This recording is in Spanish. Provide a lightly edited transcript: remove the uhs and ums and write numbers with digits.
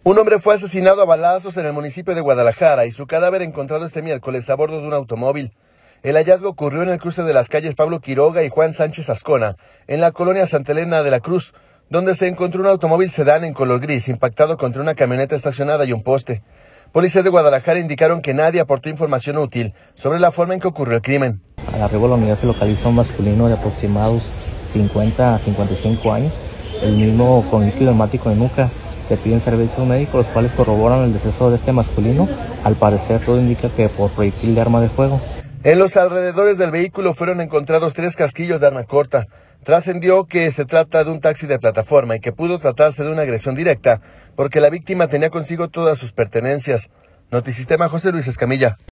Un hombre fue asesinado a balazos en el municipio de Guadalajara y su cadáver encontrado este miércoles a bordo de un automóvil. El hallazgo ocurrió en el cruce de las calles Pablo Quiroga y Juan Sánchez Ascona, en la colonia Santa Elena de la Cruz, donde se encontró un automóvil sedán en color gris impactado contra una camioneta estacionada y un poste. Policías de Guadalajara indicaron que nadie aportó información útil sobre la forma en que ocurrió el crimen. Al arribo de la unidad se localiza un masculino de aproximados 50 a 55 años, el mismo con líquido hemático en nuca, que piden servicios médicos, los cuales corroboran el deceso de este masculino. Al parecer todo indica que por proyectil de arma de fuego. En los alrededores del vehículo fueron encontrados 3 casquillos de arma corta. Trascendió que se trata de un taxi de plataforma y que pudo tratarse de una agresión directa porque la víctima tenía consigo todas sus pertenencias. Notisistema, José Luis Escamilla.